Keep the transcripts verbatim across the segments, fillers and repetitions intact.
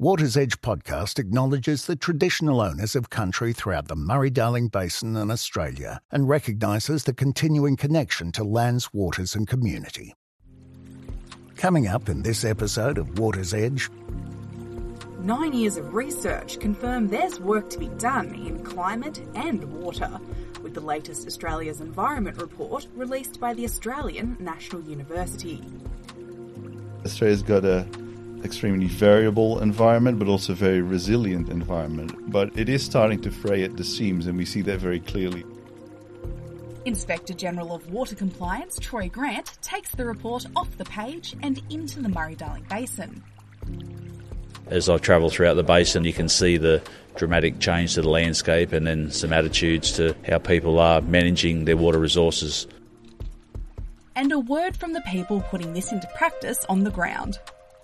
Water's Edge podcast acknowledges the traditional owners of country throughout the Murray-Darling Basin and Australia and recognises the continuing connection to lands, waters and community. Coming up in this episode of Water's Edge... Nine years of research confirm there's work to be done in climate and water, with the latest Australia's Environment Report released by the Australian National University. Australia's got a extremely variable environment, but also very resilient environment. But it is starting to fray at the seams, and we see that very clearly. Inspector General of Water Compliance, Troy Grant, takes the report off the page and into the Murray-Darling Basin. As I travel throughout the basin, you can see the dramatic change to the landscape and then some attitudes to how people are managing their water resources. And a word from the people putting this into practice on the ground.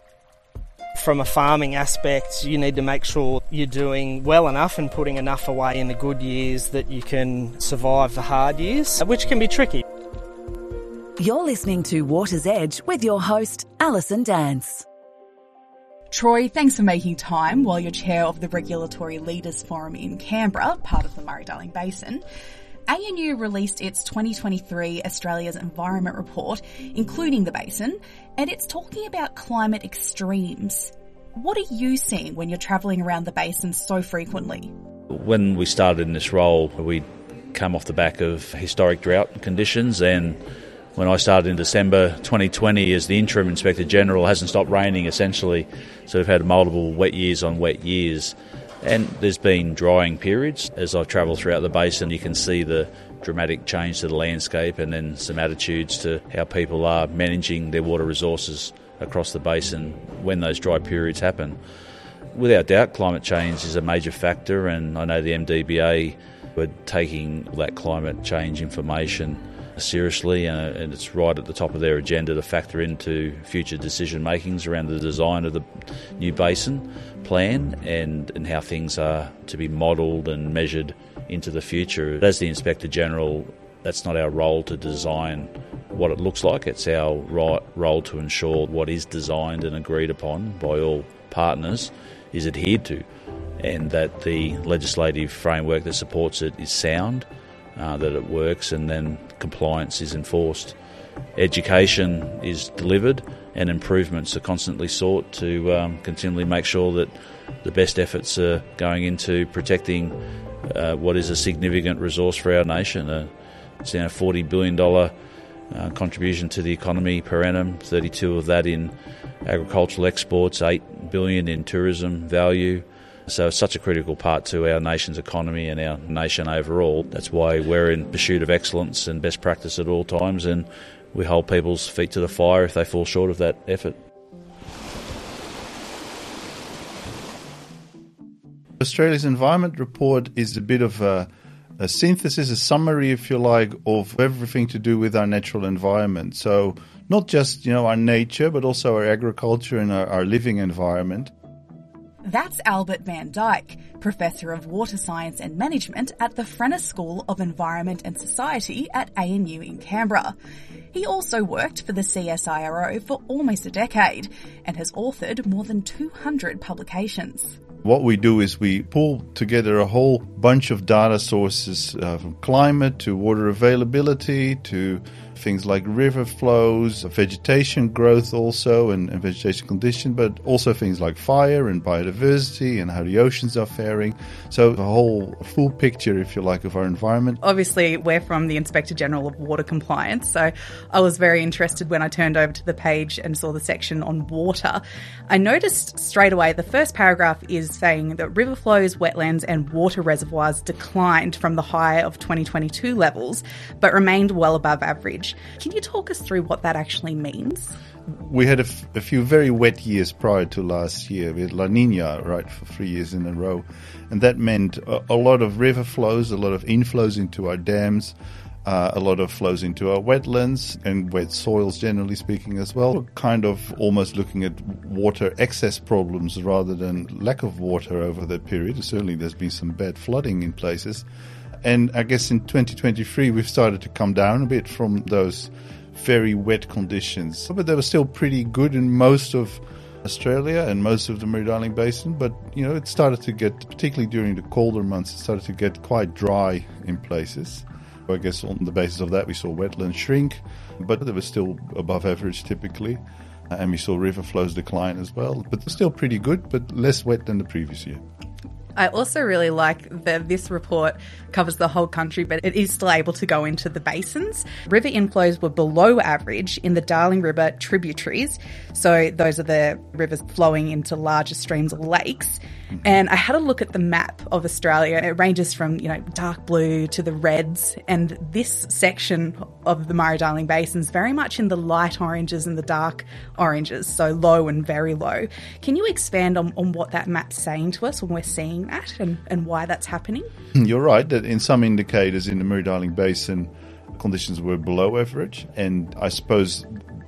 From a farming aspect, you need to make sure you're doing well enough and putting enough away in the good years that you can survive the hard years, which can be tricky. You're listening to Water's Edge with your host, Alison Dance. Troy, thanks for making time while you're chair of the Regulatory Leaders Forum in Canberra, part of the Murray-Darling Basin. A N U released its twenty twenty-three Australia's Environment Report, including the basin, and it's talking about climate extremes. What are you seeing when you're travelling around the basin so frequently? When we started in this role, we come off the back of historic drought conditions, and when I started in December twenty twenty as the Interim Inspector General, it hasn't stopped raining essentially, so we've had multiple wet years on wet years. And there's been drying periods. As I travel throughout the basin, you can see the dramatic change to the landscape and then some attitudes to how people are managing their water resources across the basin when those dry periods happen. Without doubt, climate change is a major factor, and I know the M D B A were taking that climate change information seriously, uh, and it's right at the top of their agenda to factor into future decision makings around the design of the new basin plan and, and how things are to be modelled and measured into the future. As the Inspector General, that's not our role to design what it looks like. It's our right, role to ensure what is designed and agreed upon by all partners is adhered to, and that the legislative framework that supports it is sound, uh, that it works, and then compliance is enforced. Education is delivered and improvements are constantly sought to um, continually make sure that the best efforts are going into protecting uh, what is a significant resource for our nation. Uh, it's now a forty billion dollars uh, contribution to the economy per annum, thirty-two of that in agricultural exports, eight billion dollars in tourism value. So it's such a critical part to our nation's economy and our nation overall. That's why we're in pursuit of excellence and best practice at all times, and we hold people's feet to the fire if they fall short of that effort. Australia's Environment Report is a bit of a, a synthesis, a summary, if you like, of everything to do with our natural environment. So not just, you know, our nature, but also our agriculture and our, our living environment. That's Albert van Dyk, Professor of Water Science and Management at the Frenner School of Environment and Society at A N U in Canberra. He also worked for the C S I R O for almost a decade and has authored more than two hundred publications. What we do is we pull together a whole bunch of data sources, uh, from climate to water availability to things like river flows, vegetation growth also, and, and vegetation condition, but also things like fire and biodiversity and how the oceans are faring. So a whole full picture, if you like, of our environment. Obviously, we're from the Inspector General of Water Compliance, so I was very interested when I turned over to the page and saw the section on water. I noticed straight away the first paragraph is saying that river flows, wetlands and water reservoirs declined from the high of twenty twenty-two levels, but remained well above average. Can you talk us through what that actually means? We had a, f- a few very wet years prior to last year. We had La Nina, right, for three years in a row. And that meant a, a lot of river flows, a lot of inflows into our dams, uh, a lot of flows into our wetlands and wet soils, generally speaking, as well. We're kind of almost looking at water excess problems rather than lack of water over that period. Certainly there's been some bad flooding in places. And I guess in twenty twenty-three, we've started to come down a bit from those very wet conditions. But they were still pretty good in most of Australia and most of the Murray-Darling Basin, but you know it started to get, particularly during the colder months, it started to get quite dry in places. I guess on the basis of that we saw wetlands shrink, but they were still above average typically, and we saw river flows decline as well, but still pretty good, but less wet than the previous year. I also really like that this report covers the whole country, but it is still able to go into the basins. River inflows were below average in the Darling River tributaries. So those are the rivers flowing into larger streams or lakes. Mm-hmm. And I had a look at the map of Australia. It ranges from, you know, dark blue to the reds. And this section of the Murray-Darling Basin is very much in the light oranges and the dark oranges, so low and very low. Can you expand on, on what that map's saying to us when we're seeing that and, and why that's happening? You're right that in some indicators in the Murray-Darling Basin, conditions were below average. And I suppose,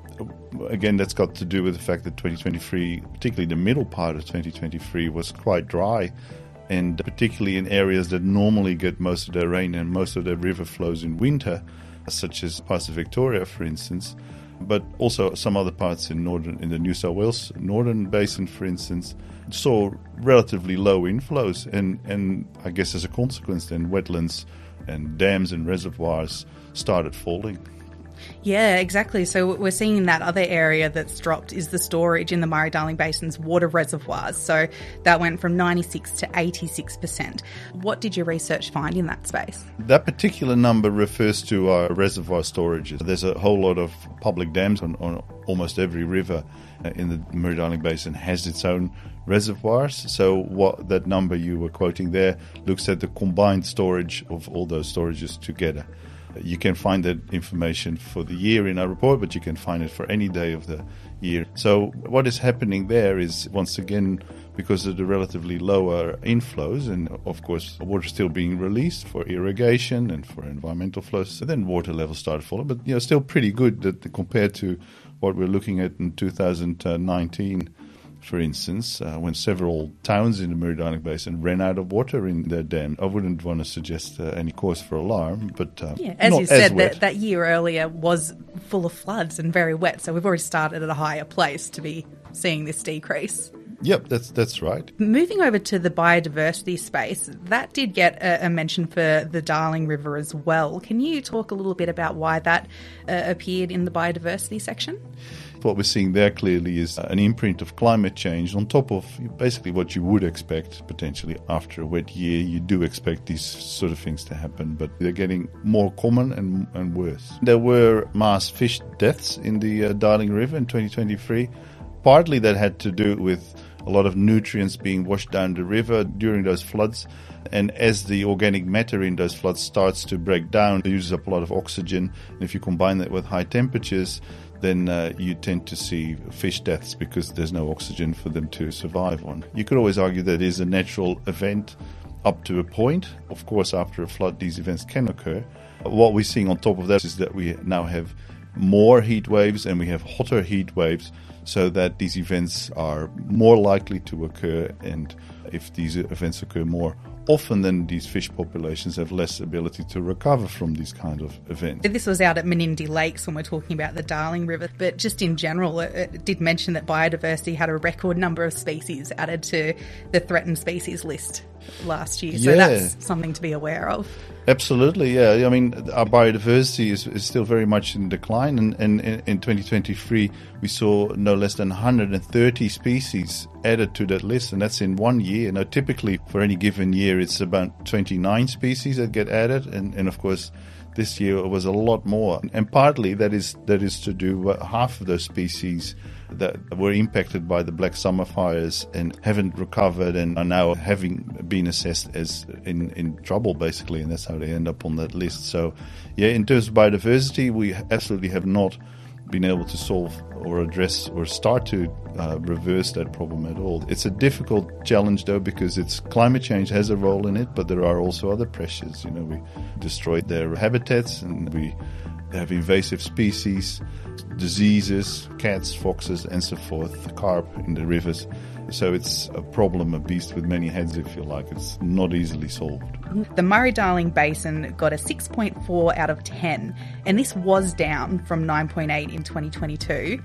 again, that's got to do with the fact that twenty twenty-three, particularly the middle part of twenty twenty-three, was quite dry. And particularly in areas that normally get most of their rain and most of their river flows in winter, such as parts of Victoria, for instance, but also some other parts in northern, in the New South Wales northern basin, for instance, saw relatively low inflows, and, and I guess as a consequence then wetlands and dams and reservoirs started falling. Yeah, exactly. So we're seeing that other area that's dropped is the storage in the Murray-Darling Basin's water reservoirs. So that went from ninety-six to eighty-six percent. What did your research find in that space? That particular number refers to our reservoir storages. There's a whole lot of public dams on, on almost every river in the Murray-Darling Basin has its own reservoirs. So what that number you were quoting there looks at the combined storage of all those storages together. You can find that information for the year in our report, but you can find it for any day of the year. So what is happening there is, once again, because of the relatively lower inflows, and of course water still being released for irrigation and for environmental flows, so then water levels started falling. But you know, still pretty good that compared to what we're looking at in two thousand nineteen, for instance, uh, when several towns in the Murray-Darling Basin ran out of water in their dam. I wouldn't want to suggest uh, any cause for alarm, but uh, yeah, as not you said, as wet. that, that year earlier was full of floods and very wet, so we've already started at a higher place to be seeing this decrease. Yep, that's that's right. Moving over to the biodiversity space, that did get a, a mention for the Darling River as well. Can you talk a little bit about why that uh, appeared in the biodiversity section? What we're seeing there clearly is an imprint of climate change on top of basically what you would expect potentially after a wet year. You do expect these sort of things to happen, but they're getting more common and, and worse. There were mass fish deaths in the uh, Darling River in twenty twenty-three. Partly that had to do with a lot of nutrients being washed down the river during those floods. And as the organic matter in those floods starts to break down, it uses up a lot of oxygen. And if you combine that with high temperatures, then uh, you tend to see fish deaths because there's no oxygen for them to survive on. You could always argue that it is a natural event up to a point. Of course, after a flood, these events can occur. What we're seeing on top of that is that we now have more heat waves and we have hotter heat waves, so that these events are more likely to occur. And if these events occur more often, then these fish populations have less ability to recover from these kind of events. This was out at Menindee Lakes when we're talking about the Darling River, but just in general, it, it did mention that biodiversity had a record number of species added to the threatened species list last year. So yeah. That's something to be aware of. Absolutely, yeah. I mean, our biodiversity is, is still very much in decline, and, and in, in twenty twenty-three we saw no less than one hundred thirty species added to that list, and that's in one year. Now, typically for any given year, it's about twenty-nine species that get added, and, and of course, this year it was a lot more. And partly that is that is to do with half of those species that were impacted by the Black Summer fires and haven't recovered and are now having been assessed as in, in trouble, basically, and that's how they end up on that list. So, yeah, in terms of biodiversity, we absolutely have not been able to solve or address or start to uh, reverse that problem at all. It's a difficult challenge, though, because it's climate change has a role in it, but there are also other pressures. You know, we destroyed their habitats and we have invasive species, diseases, cats, foxes, and so forth, carp in the rivers. So it's a problem, a beast with many heads, if you like. It's not easily solved. The Murray-Darling Basin got a six point four out of ten, and this was down from nine point eight in twenty twenty-two.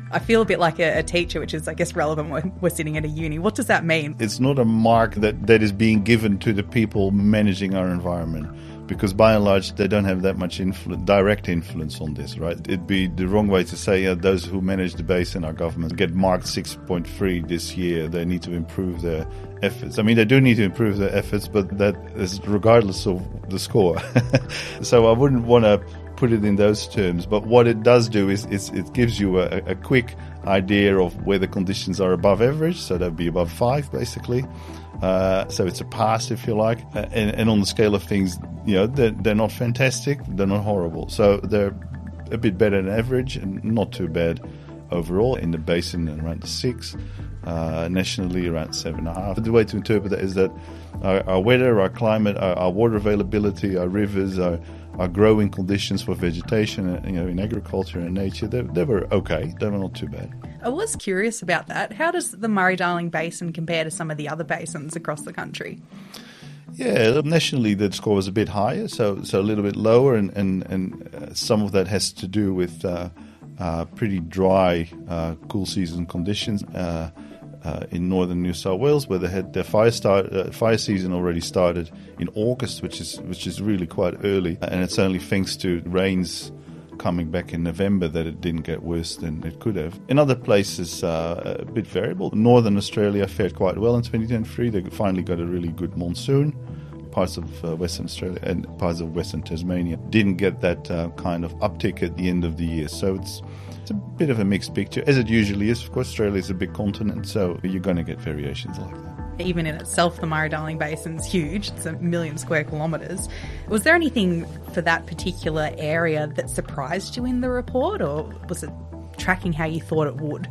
I feel a bit like a, a teacher, which is, I guess, relevant when we're sitting at a uni. What does that mean? It's not a mark that, that is being given to the people managing our environment, because by and large they don't have that much influ- direct influence on this, right? It'd be the wrong way to say uh, those who manage the basin, our government, get marked six point three this year. They need to improve their efforts. I mean, they do need to improve their efforts, but that is regardless of the score. So I wouldn't want to put it in those terms. But what it does do is, is it gives you a, a quick idea of where the conditions are above average. So that'd be above five, basically. Uh, so it's a pass, if you like. Uh, and, and on the scale of things, you know, they're, they're not fantastic, they're not horrible. So they're a bit better than average and not too bad overall. In the basin, around the six. Uh, nationally, around seven and a half. The way to interpret that is that our, our weather, our climate, our, our water availability, our rivers, our, our growing conditions for vegetation, you know, in agriculture and nature, they, they were okay. They were not too bad. I was curious about that. How does the Murray-Darling Basin compare to some of the other basins across the country? Yeah, nationally the score was a bit higher, so so a little bit lower, and, and, and uh, some of that has to do with uh, uh, pretty dry, uh, cool season conditions uh, uh, in northern New South Wales, where they had their fire start uh, fire season already started in August, which is which is really quite early, and it's only thanks to rains coming back in November that it didn't get worse than it could have. In other places, uh, a bit variable. Northern Australia fared quite well in twenty twenty-three. They finally got a really good monsoon. Parts of uh, Western Australia and parts of Western Tasmania didn't get that uh, kind of uptick at the end of the year. So it's it's a bit of a mixed picture, as it usually is. Of course, Australia is a big continent, so you're going to get variations like that. Even in itself, the Murray-Darling Basin's huge. It's a million square kilometres. Was there anything for that particular area that surprised you in the report, or was it tracking how you thought it would?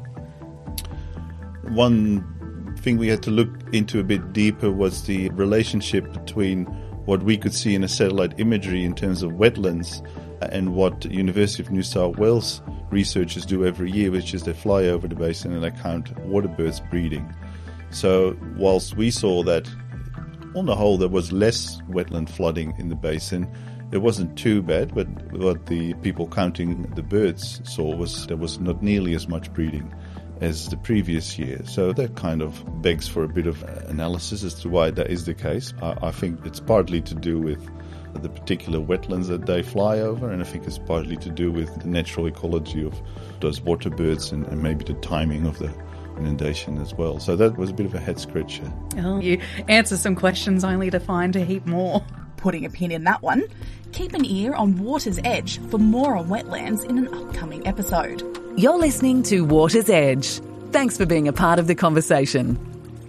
One thing we had to look into a bit deeper was the relationship between what we could see in a satellite imagery in terms of wetlands and what University of New South Wales researchers do every year, which is they fly over the basin and they count water birds breeding. So whilst we saw that on the whole there was less wetland flooding in the basin, it wasn't too bad, but what the people counting the birds saw was there was not nearly as much breeding as the previous year. So that kind of begs for a bit of analysis as to why that is the case. I, I think it's partly to do with the particular wetlands that they fly over, and I think it's partly to do with the natural ecology of those water birds and, and maybe the timing of the inundation as well. So that was a bit of a head scratcher. Oh, you answer some questions only to find a heap more. Putting a pin in that one. Keep an ear on Water's Edge for more on wetlands in an upcoming episode. You're listening to Water's Edge. Thanks for being a part of the conversation.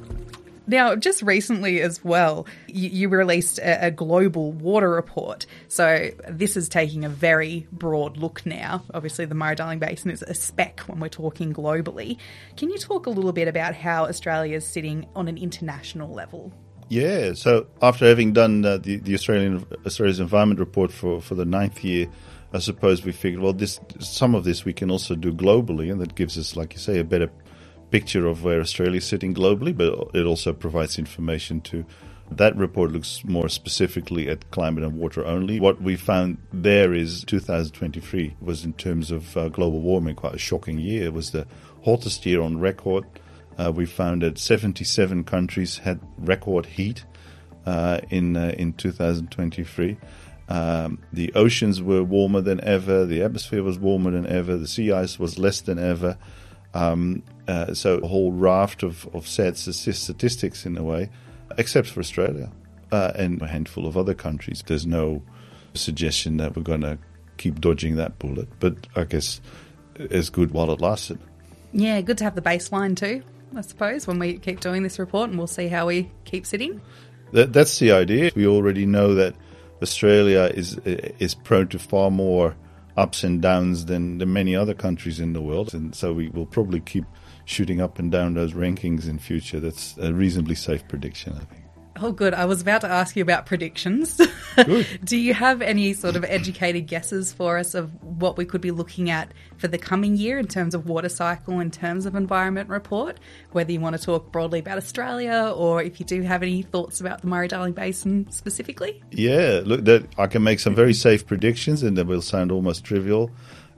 Now, just recently as well, you, you released a, a global water report. So this is taking a very broad look now. Obviously, the Murray-Darling Basin is a speck when we're talking globally. Can you talk a little bit about how Australia is sitting on an international level? Yeah, so after having done uh, the, the Australian Australia's Environment Report for, for the ninth year, I suppose we figured, well, this some of this we can also do globally, and that gives us, like you say, a better picture of where Australia is sitting globally, but it also provides information to. That report looks more specifically at climate and water only. What we found there is two thousand twenty-three was, in terms of uh, global warming, quite a shocking year. It was the hottest year on record. Uh, we found that seventy-seven countries had record heat uh, in uh, in two thousand twenty-three. Um, the oceans were warmer than ever. The atmosphere was warmer than ever. The sea ice was less than ever. Um, uh, so a whole raft of, of sad statistics in a way, except for Australia uh, and a handful of other countries. There's no suggestion that we're going to keep dodging that bullet, but I guess it's good while it lasted. Yeah, good to have the baseline too, I suppose, when we keep doing this report, and we'll see how we keep sitting. That, that's the idea. We already know that Australia is is prone to far more ups and downs than, than many other countries in the world, and so we will probably keep shooting up and down those rankings in future. That's a reasonably safe prediction, I think. Oh, good. I was about to ask you about predictions. Good. Do you have any sort of educated guesses for us of what we could be looking at for the coming year in terms of water cycle, in terms of environment report? Whether you want to talk broadly about Australia, or if you do have any thoughts about the Murray-Darling Basin specifically? Yeah, look, that I can make some very safe predictions, and they will sound almost trivial.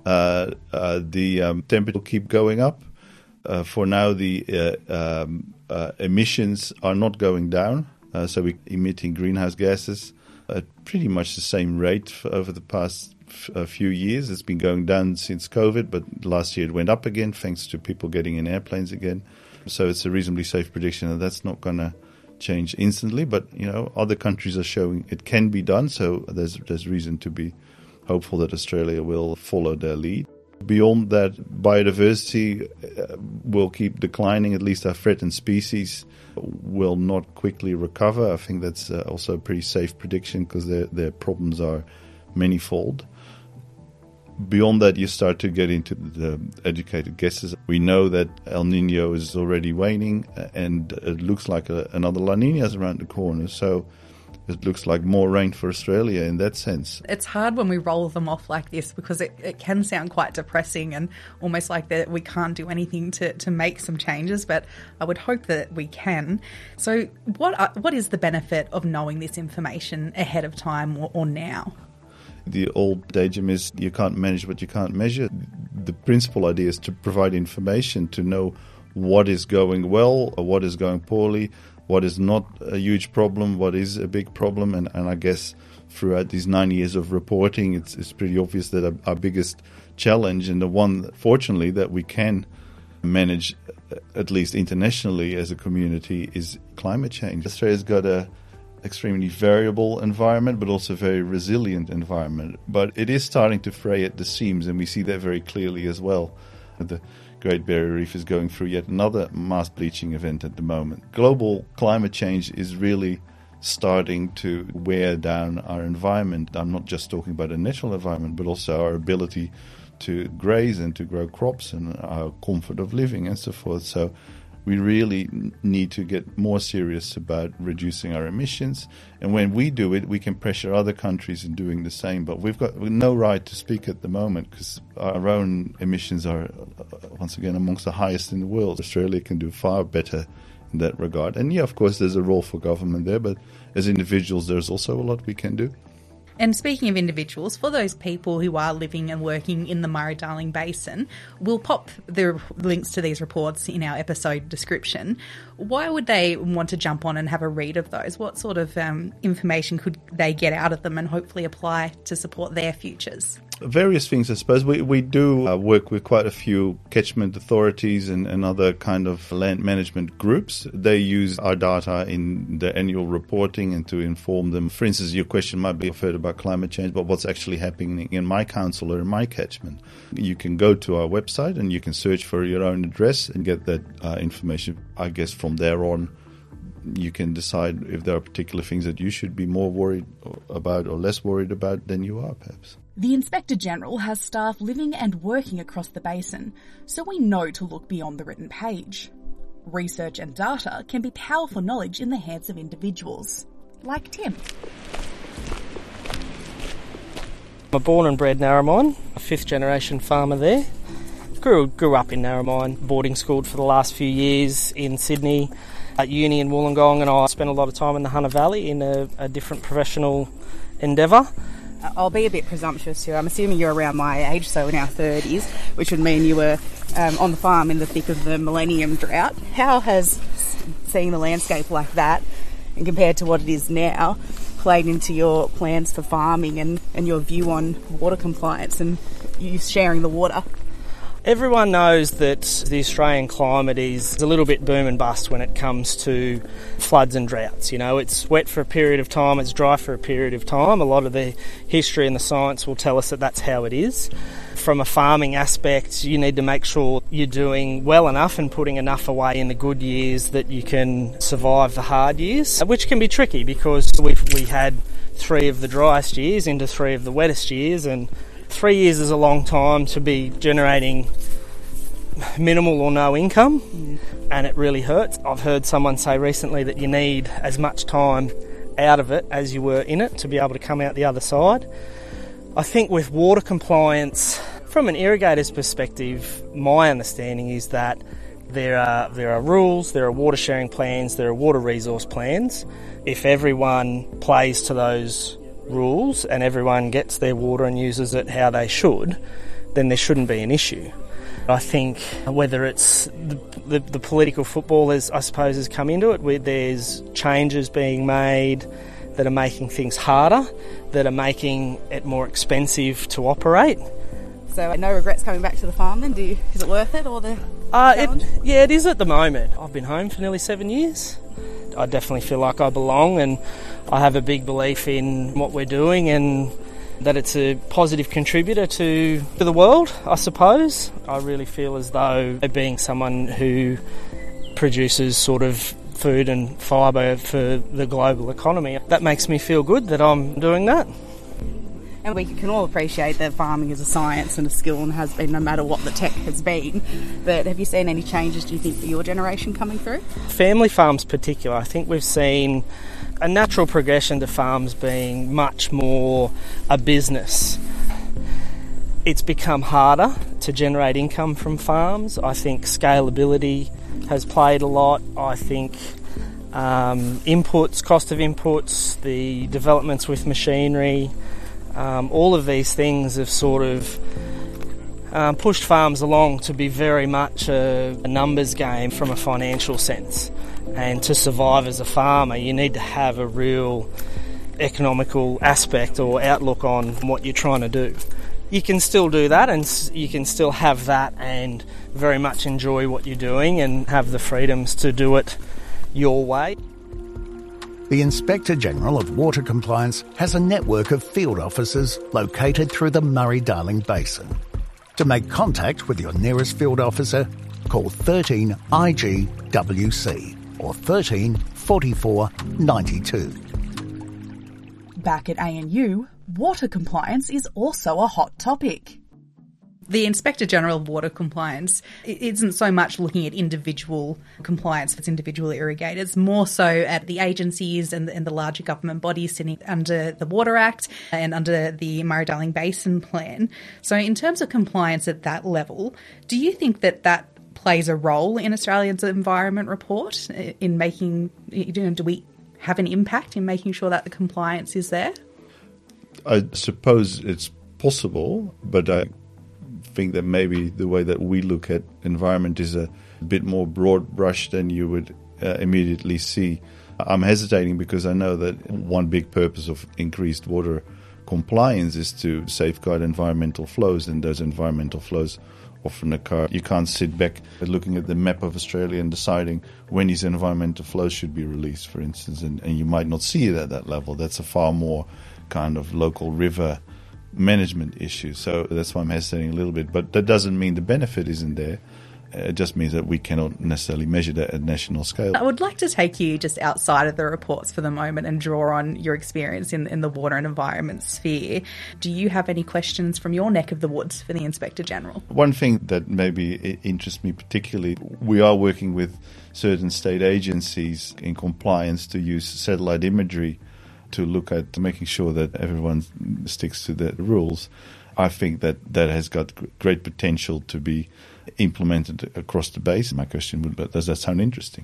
uh, uh, the um, temperature will keep going up. Uh, for now, the uh, um, uh, emissions are not going down, uh, so we're emitting greenhouse gases at pretty much the same rate for over the past f- uh, few years. It's been going down since COVID, but last year it went up again thanks to people getting in airplanes again. So it's a reasonably safe prediction that that's not going to change instantly, but you know, other countries are showing it can be done, so there's there's reason to be hopeful that Australia will follow their lead. Beyond that, biodiversity uh, will keep declining. At least our threatened species will not quickly recover. I think that's uh, also a pretty safe prediction because their their problems are manifold. Beyond that, you start to get into the educated guesses. We know that El Niño is already waning, and it looks like a, another La Niña is around the corner. So it looks like more rain for Australia in that sense. It's hard when we roll them off like this because it, it can sound quite depressing and almost like that we can't do anything to, to make some changes, but I would hope that we can. So what are, what is the benefit of knowing this information ahead of time or, or now? The old adagem is you can't manage what you can't measure. The principal idea is to provide information to know what is going well or what is going poorly, what is not a huge problem, what is a big problem. And, and I guess throughout these nine years of reporting, it's, it's pretty obvious that our, our biggest challenge, and the one, fortunately, that we can manage, at least internationally as a community, is climate change. Australia's got a extremely variable environment, but also very resilient environment. But it is starting to fray at the seams, and we see that very clearly as well. The Great Barrier Reef is going through yet another mass bleaching event at the moment. Global climate change is really starting to wear down our environment. I'm not just talking about the natural environment, but also our ability to graze and to grow crops and our comfort of living and so forth. So we really need to get more serious about reducing our emissions. And when we do it, we can pressure other countries in doing the same. But we've got no right to speak at the moment because our own emissions are, once again, amongst the highest in the world. Australia can do far better in that regard. And yeah, of course, there's a role for government there, but as individuals, there's also a lot we can do. And speaking of individuals, for those people who are living and working in the Murray-Darling Basin, we'll pop the links to these reports in our episode description. Why would they want to jump on and have a read of those? What sort of um, information could they get out of them and hopefully apply to support their futures? Various things, I suppose. We we do uh, work with quite a few catchment authorities and, and other kind of land management groups. They use our data in their annual reporting and to inform them. For instance, your question might be, I've heard about climate change, but what's actually happening in my council or in my catchment? You can go to our website and you can search for your own address and get that uh, information. I guess from there on, you can decide if there are particular things that you should be more worried about or less worried about than you are, perhaps. The Inspector General has staff living and working across the basin, so we know to look beyond the written page. Research and data can be powerful knowledge in the hands of individuals, like Tim. I'm born and bred Narromine, a fifth generation farmer there. Grew, grew up in Narromine, boarding schooled for the last few years in Sydney, at uni in Wollongong, and I spent a lot of time in the Hunter Valley in a, a different professional endeavour. I'll be a bit presumptuous here. I'm assuming you're around my age, so in our thirties, which would mean you were um, on the farm in the thick of the millennium drought. How has seeing the landscape like that, and compared to what it is now, played into your plans for farming and, and your view on water compliance and you sharing the water? Everyone knows that the Australian climate is a little bit boom and bust when it comes to floods and droughts. You know, it's wet for a period of time, it's dry for a period of time. A lot of the history and the science will tell us that that's how it is. From a farming aspect, you need to make sure you're doing well enough and putting enough away in the good years that you can survive the hard years, which can be tricky because we've we had three of the driest years into three of the wettest years, and three years is a long time to be generating minimal or no income, mm. and it really hurts. I've heard someone say recently that you need as much time out of it as you were in it to be able to come out the other side. I think with water compliance, from an irrigator's perspective, my understanding is that there are there are rules, there are water sharing plans, there are water resource plans. If everyone plays to those rules and everyone gets their water and uses it how they should, then there shouldn't be an issue. I think whether it's the, the, the political football, as I suppose, has come into it, where there's changes being made that are making things harder, that are making it more expensive to operate. So no regrets coming back to the farm then? Do you, is it worth it, or the uh, challenge? It, yeah, it is at the moment. I've been home for nearly seven years. I definitely feel like I belong, and I have a big belief in what we're doing and that it's a positive contributor to, to the world, I suppose. I really feel as though being someone who produces sort of food and fibre for the global economy, that makes me feel good that I'm doing that. And we can all appreciate that farming is a science and a skill and has been no matter what the tech has been. But have you seen any changes, do you think, for your generation coming through? Family farms particular, I think we've seen a natural progression to farms being much more a business. It's become harder to generate income from farms. I think scalability has played a lot. I think um, inputs, cost of inputs, the developments with machinery, Um, all of these things have sort of um, pushed farms along to be very much a, a numbers game from a financial sense. And to survive as a farmer, you need to have a real economical aspect or outlook on what you're trying to do. You can still do that, and you can still have that and very much enjoy what you're doing and have the freedoms to do it your way. The Inspector General of Water Compliance has a network of field officers located through the Murray-Darling Basin. To make contact with your nearest field officer, call thirteen I G W C or thirteen forty-four ninety-two. Back at A N U, water compliance is also a hot topic. The Inspector General of Water Compliance isn't so much looking at individual compliance for individual irrigators, more so at the agencies and the, and the larger government bodies sitting under the Water Act and under the Murray-Darling Basin Plan. So in terms of compliance at that level, do you think that that plays a role in Australia's Environment Report in making, you know, do we have an impact in making sure that the compliance is there? I suppose it's possible, but I think that maybe the way that we look at environment is a bit more broad brush than you would uh, immediately see. I'm hesitating because I know that one big purpose of increased water compliance is to safeguard environmental flows, and those environmental flows often occur. You can't sit back looking at the map of Australia and deciding when these environmental flows should be released, for instance, and, and you might not see it at that level. That's a far more kind of local river management issue. So that's why I'm hesitating a little bit. But that doesn't mean the benefit isn't there. It just means that we cannot necessarily measure that at national scale. I would like to take you just outside of the reports for the moment and draw on your experience in, in the water and environment sphere. Do you have any questions from your neck of the woods for the Inspector General? One thing that maybe interests me particularly, we are working with certain state agencies in compliance to use satellite imagery to look at making sure that everyone sticks to the rules. I think that that has got great potential to be implemented across the base. My question would be, does that sound interesting?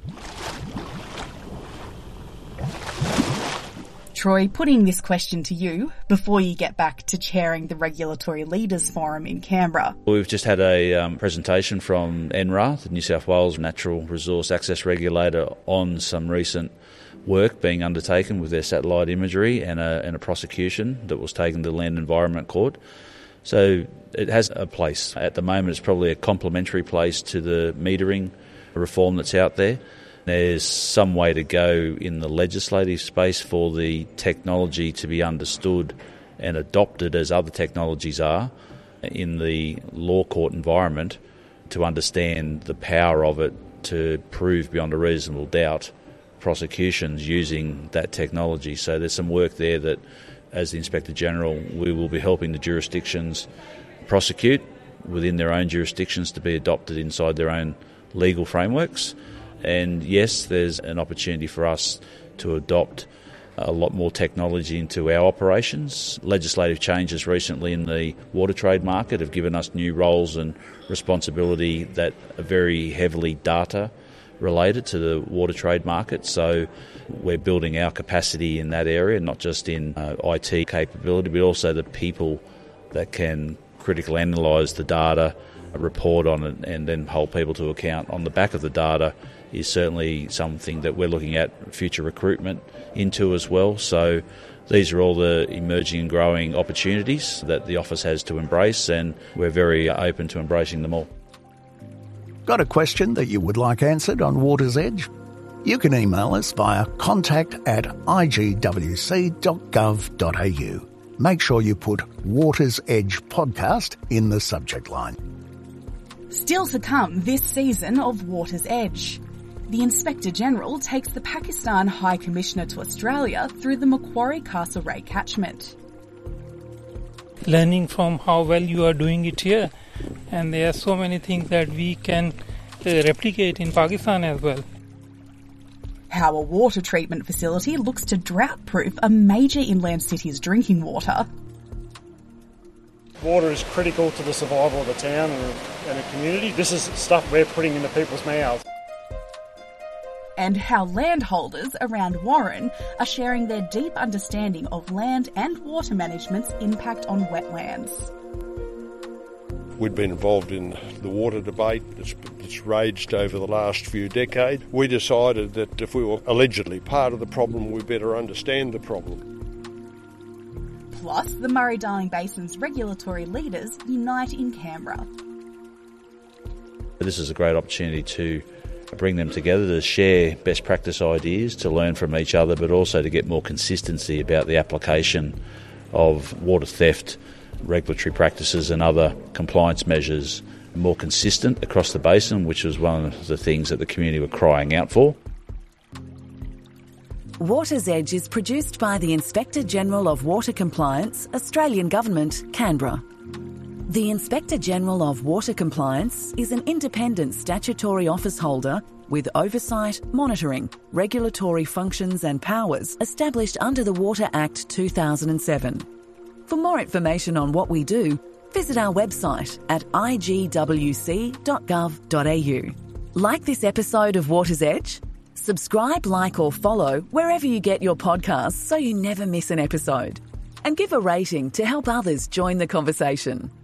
Troy, putting this question to you before you get back to chairing the Regulatory Leaders Forum in Canberra. We've just had a um, presentation from N R A, the New South Wales Natural Resource Access Regulator, on some recent work being undertaken with their satellite imagery and a, and a prosecution that was taken to the Land Environment Court. So it has a place. At the moment, it's probably a complementary place to the metering reform that's out there. There's some way to go in the legislative space for the technology to be understood and adopted as other technologies are in the law court environment, to understand the power of it to prove beyond a reasonable doubt prosecutions using that technology. So there's some work there that, as the Inspector General, we will be helping the jurisdictions prosecute within their own jurisdictions to be adopted inside their own legal frameworks. And yes, there's an opportunity for us to adopt a lot more technology into our operations. Legislative changes recently in the water trade market have given us new roles and responsibility that are very heavily data related to the water trade market. So we're building our capacity in that area, not just in uh, I T capability, but also the people that can critically analyse the data, report on it, and then hold people to account on the back of the data is certainly something that we're looking at future recruitment into as well. So these are all the emerging and growing opportunities that the office has to embrace, and we're very open to embracing them all. Got a question that you would like answered on Water's Edge? You can email us via contact at i g w c dot gov dot a u. Make sure you put Water's Edge Podcast in the subject line. Still to come this season of Water's Edge. The Inspector-General takes the Pakistan High Commissioner to Australia through the Macquarie Castlereagh catchment. Learning from how well you are doing it here, and there are so many things that we can uh, replicate in Pakistan as well. How a water treatment facility looks to drought-proof a major inland city's drinking water. Water is critical to the survival of the town and, and the community. This is stuff we're putting into people's mouths. And how landholders around Warren are sharing their deep understanding of land and water management's impact on wetlands. We'd been involved in the water debate that's, that's raged over the last few decades. We decided that if we were allegedly part of the problem, we better understand the problem. Plus, the Murray-Darling Basin's regulatory leaders unite in Canberra. This is a great opportunity to bring them together to share best practice ideas, to learn from each other, but also to get more consistency about the application of water theft, regulatory practices and other compliance measures more consistent across the basin, which was one of the things that the community were crying out for. Water's Edge is produced by the Inspector-General of Water Compliance, Australian Government, Canberra. The Inspector-General of Water Compliance is an independent statutory office holder with oversight, monitoring, regulatory functions and powers established under the Water Act two thousand seven. For more information on what we do, visit our website at i g w c dot gov dot a u. Like this episode of Water's Edge? Subscribe, like or follow wherever you get your podcasts so you never miss an episode. And give a rating to help others join the conversation.